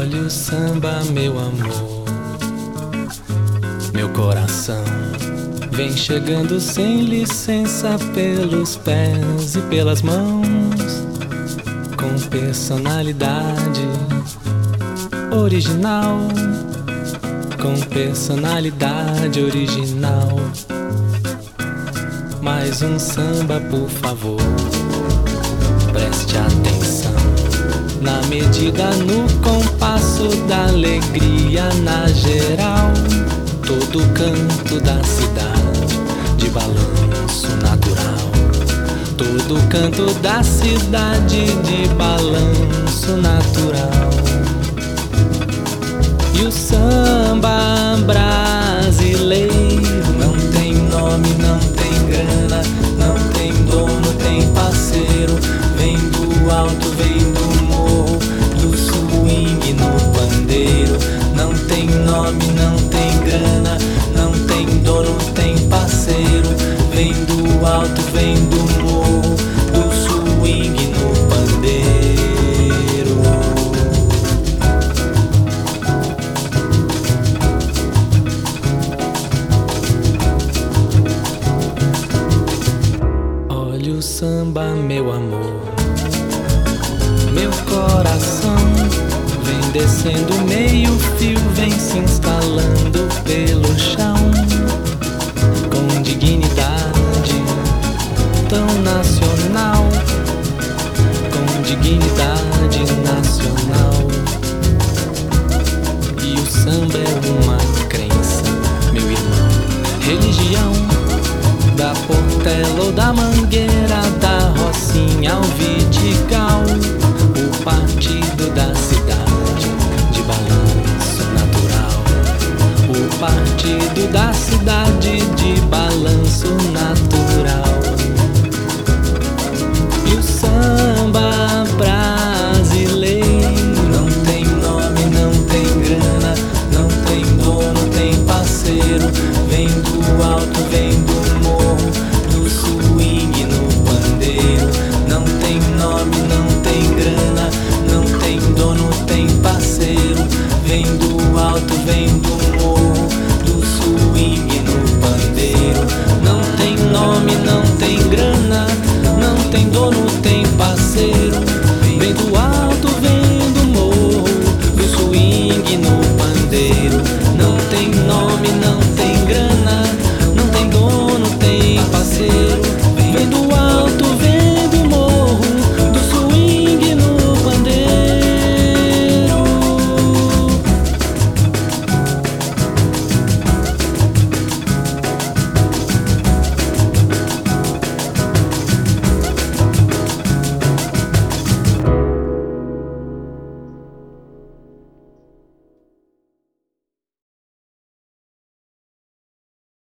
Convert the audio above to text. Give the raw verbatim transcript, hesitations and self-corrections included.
Olha o samba, meu amor, meu coração vem chegando sem licença pelos pés e pelas mãos, com personalidade original, com personalidade original. Mais um samba, por favor, preste atenção na medida, no compasso da alegria, na geral, todo canto da cidade de balanço natural, todo canto da cidade de balanço natural. E o samba brasileiro não tem nome, não tem grana, não tem dono, tem parceiro. Vem do alto, vem do morro, do swing no pandeiro. Não tem nome, não tem grana, não tem dono, tem parceiro. Vem do alto, vem do morro, do swing no pandeiro. Olha o samba, meu amor, meu coração vem descendo meio fio, vem se instalando pelo chão, com dignidade tão nacional, com dignidade nacional. E o samba é uma crença, meu irmão, religião da Portela ou da Mangueira,